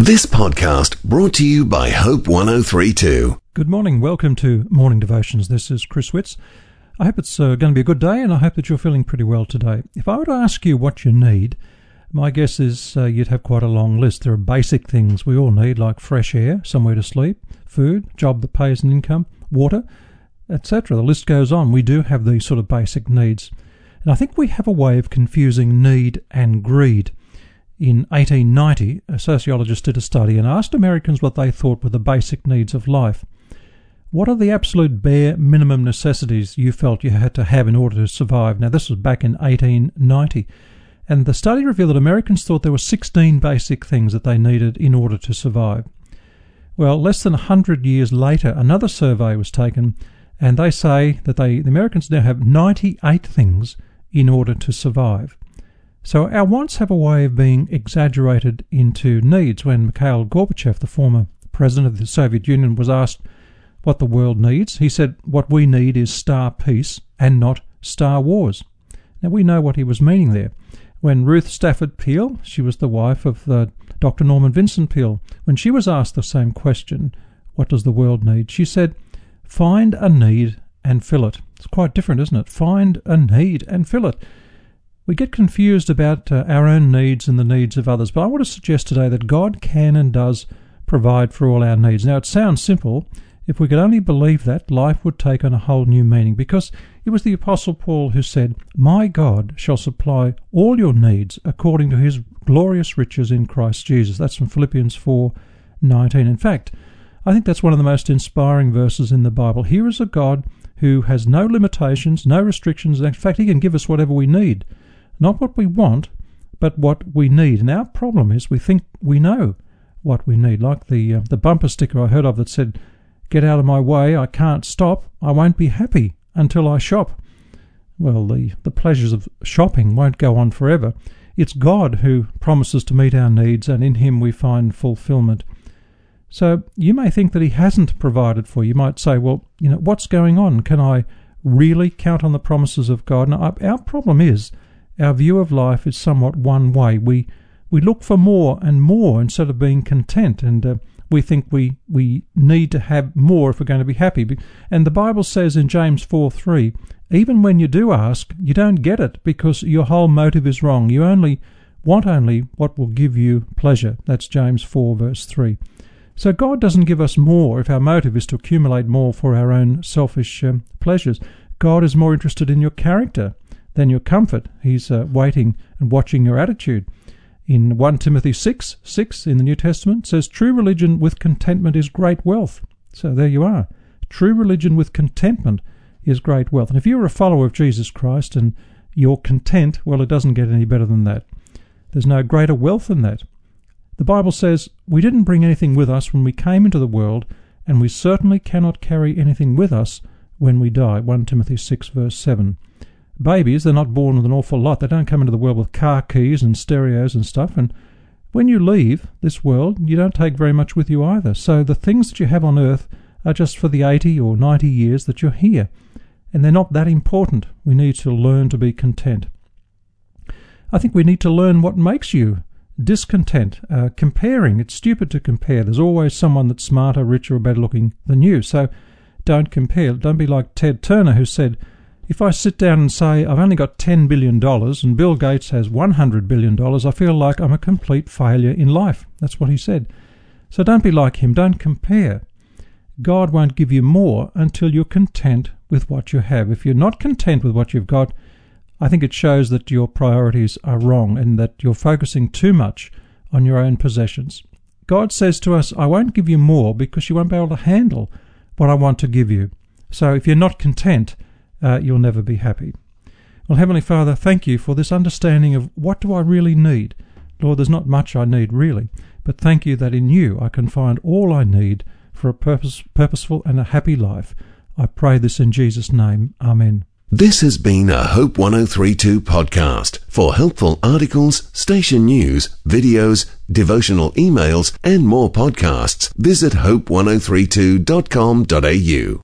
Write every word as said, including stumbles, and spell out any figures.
This podcast brought to you by Hope one oh three two. Good morning. Welcome to Morning Devotions. This is Chris Witz. I hope it's uh, going to be a good day, and I hope that you're feeling pretty well today. If I were to ask you what you need, my guess is uh, you'd have quite a long list. There are basic things we all need, like fresh air, somewhere to sleep, food, job that pays an income, water, et cetera. The list goes on. We do have these sort of basic needs. And I think we have a way of confusing need and greed. In eighteen ninety, a sociologist did a study and asked Americans what they thought were the basic needs of life. What are the absolute bare minimum necessities you felt you had to have in order to survive? Now, this was back in eighteen ninety. And the study revealed that Americans thought there were sixteen basic things that they needed in order to survive. Well, less than one hundred years later, another survey was taken, and they say that they, the Americans now have ninety-eight things in order to survive. So our wants have a way of being exaggerated into needs. When Mikhail Gorbachev, the former president of the Soviet Union, was asked what the world needs, he said, what we need is star peace and not Star Wars. Now, we know what he was meaning there. When Ruth Stafford Peale, she was the wife of uh, Doctor Norman Vincent Peale, when she was asked the same question, what does the world need? She said, find a need and fill it. It's quite different, isn't it? Find a need and fill it. We get confused about uh, our own needs and the needs of others, but I want to suggest today that God can and does provide for all our needs. Now, it sounds simple. If we could only believe that, life would take on a whole new meaning, because it was the Apostle Paul who said, my God shall supply all your needs according to his glorious riches in Christ Jesus. That's from Philippians four nineteen. In fact, I think that's one of the most inspiring verses in the Bible. Here is a God who has no limitations, no restrictions. In fact, he can give us whatever we need. Not what we want, but what we need. And our problem is we think we know what we need. Like the uh, the bumper sticker I heard of that said, get out of my way, I can't stop, I won't be happy until I shop. Well, the, the pleasures of shopping won't go on forever. It's God who promises to meet our needs, and in him we find fulfillment. So you may think that he hasn't provided for you. You might say, well, you know, what's going on? Can I really count on the promises of God? Now, our problem is our view of life is somewhat one way. We we look for more and more instead of being content, and uh, we think we, we need to have more if we're going to be happy. And the Bible says in James four three, even when you do ask, you don't get it because your whole motive is wrong. You only want only what will give you pleasure. That's James four verse three. So God doesn't give us more if our motive is to accumulate more for our own selfish um, pleasures. God is more interested in your character than your comfort. He's uh, waiting and watching your attitude. In First Timothy six six in the New Testament says, true religion with contentment is great wealth. So there you are. True religion with contentment is great wealth. And if you're a follower of Jesus Christ and you're content, well, it doesn't get any better than that. There's no greater wealth than that. The Bible says, we didn't bring anything with us when we came into the world, and we certainly cannot carry anything with us when we die. First Timothy six verse seven. Babies, they're not born with an awful lot. They don't come into the world with car keys and stereos and stuff. And when you leave this world, you don't take very much with you either. So the things that you have on earth are just for the eighty or ninety years that you're here. And they're not that important. We need to learn to be content. I think we need to learn what makes you discontent. Uh, comparing, it's stupid to compare. There's always someone that's smarter, richer, or better looking than you. So don't compare. Don't be like Ted Turner, who said, if I sit down and say I've only got ten billion dollars and Bill Gates has one hundred billion dollars, I feel like I'm a complete failure in life. That's what he said. So don't be like him. Don't compare. God won't give you more until you're content with what you have. If you're not content with what you've got, I think it shows that your priorities are wrong and that you're focusing too much on your own possessions. God says to us, I won't give you more because you won't be able to handle what I want to give you. So if you're not content, Uh, you'll never be happy. Well, Heavenly Father, thank you for this understanding of what do I really need. Lord, there's not much I need really, but thank you that in you I can find all I need for a purpose, purposeful and a happy life. I pray this in Jesus' name. Amen. This has been a Hope one oh three two podcast. For helpful articles, station news, videos, devotional emails, and more podcasts, visit hope one oh three two dot com dot a u.